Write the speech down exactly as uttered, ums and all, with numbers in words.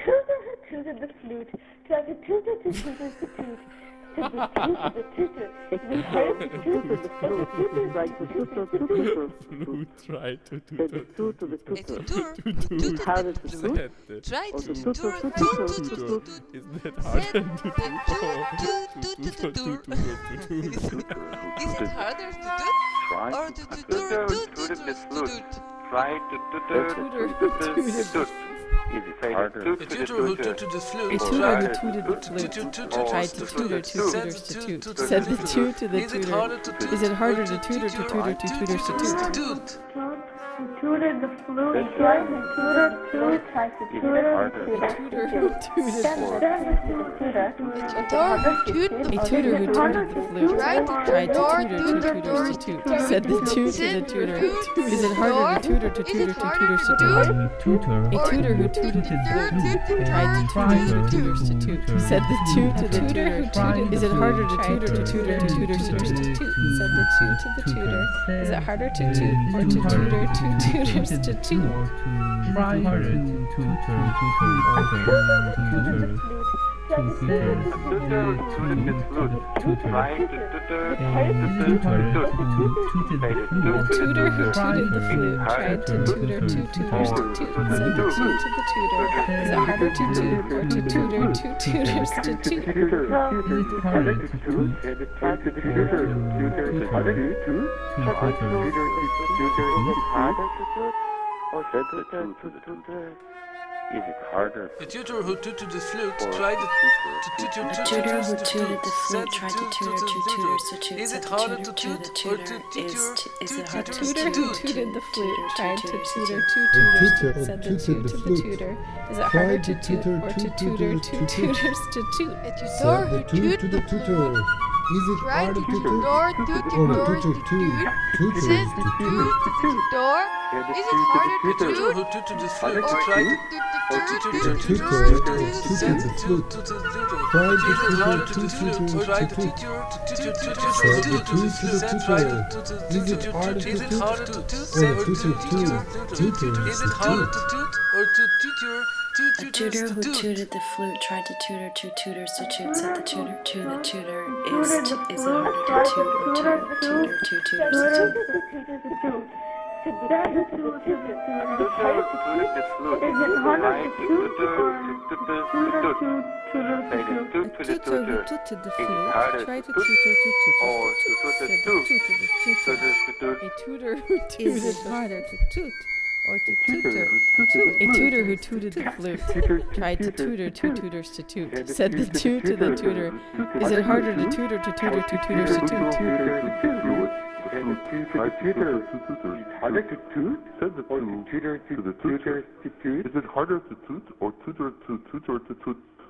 tutor who tooted the flute tried to tutor to tutor to toot. To the tutor, the tutor. The hard to tutor, the tutor tried to tutor to tutor. Flute tried to The tutor. tutor, the A tutor. tutor To tutor. How did the flute tutor? Said try Or to the tutor tutor, to tutor, to tutor. to Isn't that Said harder to the do? tu- tu- tu- tu- tu- Is it harder to do Try or to to tutor. tutor to tooted to the to flute. to Try to tutor The to tutor tutor to toot. Is it harder? Toot A to the tutor who tutor. tutored the flute A tutor tried who Right. tooted the to flute to- to- Oh, tried to to tutor tutor two to. tutors to Said toot. to- to Said the the two to the Is it harder tutor. to toot Is it harder or to tutor to teach tutor you to tutors to tutors toot? to toot? Who tooted the flute tried to tutor to tried to tutor harder? to A tutor who tooted Then the then the tutor. A tutor who tooted A tutor who tooted the flute Tried to tried to tutor tutor two tutor tutors to tutor toot. Said the two to the tutor. Is it harder to tutor to Is tutor it to harder tutors to to do? toot? tutor A tutor who tooted the flute tried to tutor two tutors to toot. Said the two to the tutor. Is it harder to tutor to tutor to tutors to toot? Said the two to the tutor. Is it harder to toot or to tutor two tutors to toot? or to try harder to tutor tutor or to tutor A tutor who tooted the flute. Try to tutor to tutor to toot. tutor Say the the toot A to the tutor who tutor. tooted the flute tried to tutor two tutors to toot. Said the two to the tutor. Is it harder to toot or to tutor two tutors to toot? Is it harder to toot And the try to tutor, tutor, is harder to tutor. to tutor Tutor, is it harder to tutor? Or said to tutor, tutor. Is it harder? A tutor who tutored the flute tried to tutor A two tutor tutors who to tutored toot. the Said flute tried to to tutor two tutors to toot. Is Said it the harder tutor to to the toot or tutor to is tutor t- is two it harder to tutors Tutor to who toot? tooted the flute Tutor tried to tutors to tutor toot. two tutors. tutor who Said the tutored two the to the flute tutor. Is it harder tried to to toot tutor or two to tutor tutors two to toot. tutors to toot? A tutor Said who the two to tooted the the tutor. flute Is it tried harder to to tutor tutor two or to tutors tutor to two toot. tutors Says to the toot? two to the tutor. Is it harder to A tutor toot who tutored the flute or tried to to tutor tutor two two tutor tutors who to tutored the flute to tutor. tried to Tutor tutor harder two to tutor tutors or tried to to toot. tutor to tutor two Said the two tutors to the Said tutor. tried to tutor Is it tutor harder Is to it toot harder to toot or Say or tutor to two tutor tutors Is to it harder toot? to toot or to tutor two A tutors tutor to who toot? tutored the flute tried to tutor two tutors to toot. Said the tutor to the tutor is t- is it harder to toot or to tutor two tutors to Tutor toot? to tutor to toot. To then the two to the tutor. Tutor who tooted the flute. Is it harder Try to to toot tutor or to tutor tutor to toot. to tutor Say to the toot? toot to the Tutor who tutor. tooted the Is it flute harder tried to to toot tutor two tutors or to to toot. tutor Said the two two to the tutor. tutors to toot? A tutor who tooted Is it the harder to toot or to Tutor, tutor? tutor, A tutor who tooted the flute tried to tutor two tutors to toot. Said the two to the tutor. Is it harder to tutor to tutor two tutors to toot? And the tutor, tutor, is harder to toot? Said the tutor to the tutors to toot? Is it harder to toot or tutor to tutor to toot?